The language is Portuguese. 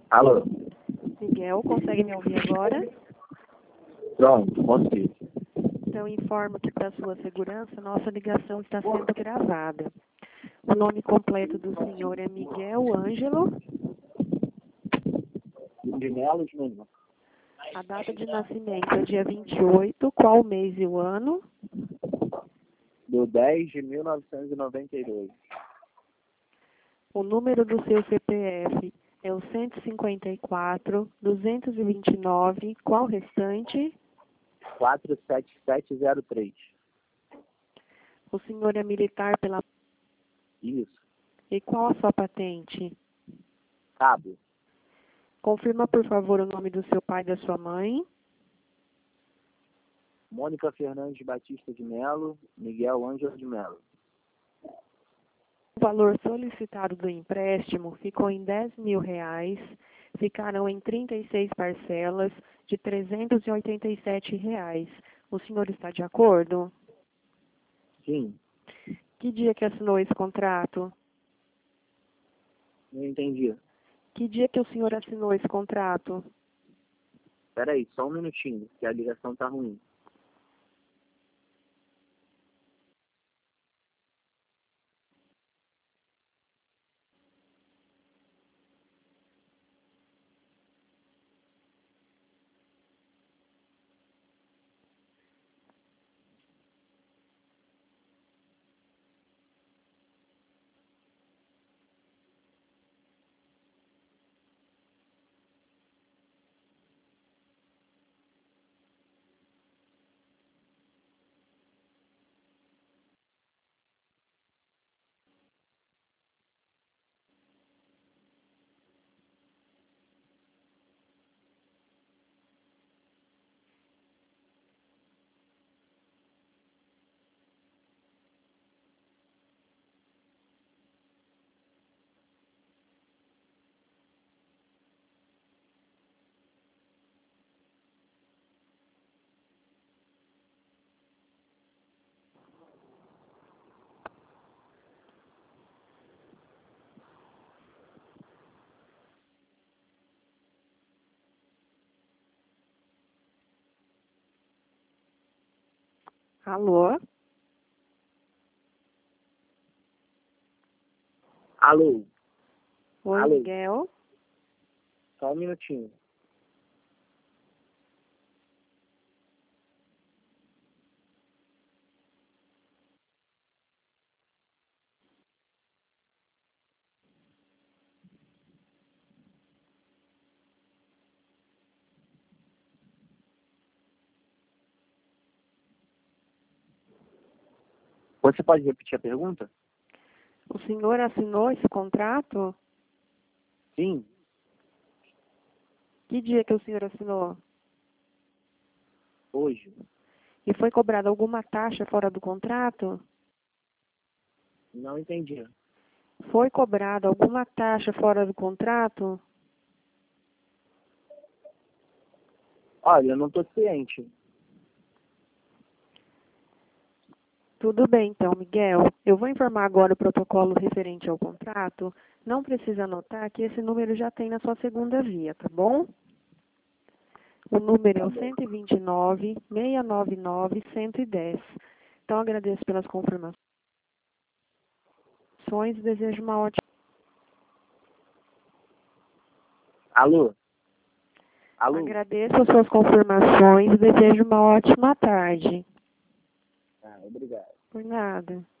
Alô? Miguel, consegue me ouvir agora? Pronto, consigo. Então, informo que, para sua segurança, nossa ligação está sendo gravada. O nome completo do senhor é Miguel Ângelo. De Melo Júnior. A data de nascimento é dia 28. Qual o mês e o ano? Do 10 de 1992. O número do seu CPF é o 154, 229. Qual o restante? 47703. O senhor é militar pela... Isso. E qual a sua patente? Cabo. Confirma, por favor, o nome do seu pai e da sua mãe. Mônica Fernandes Batista de Melo, Miguel Ângelo de Melo. O valor solicitado do empréstimo ficou em R$ 10.000, ficaram em 36 parcelas de R$ 387. O senhor está de acordo? Sim. Que dia que assinou esse contrato? Não entendi. Que dia que o senhor assinou esse contrato? Espera aí, só um minutinho, que a ligação tá ruim. Alô? Alô? Oi, Alô? Miguel. Só um minutinho. Você pode repetir a pergunta? O senhor assinou esse contrato? Sim. Que dia que o senhor assinou? Hoje. E foi cobrada alguma taxa fora do contrato? Não entendi. Foi cobrada alguma taxa fora do contrato? Olha, eu não tô ciente. Tudo bem, então, Miguel. Eu vou informar agora o protocolo referente ao contrato. Não precisa anotar que esse número já tem na sua segunda via, tá bom? O número é o 129-699-110. Então, agradeço pelas confirmações e desejo uma ótima... Alô? Alô? Agradeço as suas confirmações e desejo uma ótima tarde. Ah, obrigado. Por nada.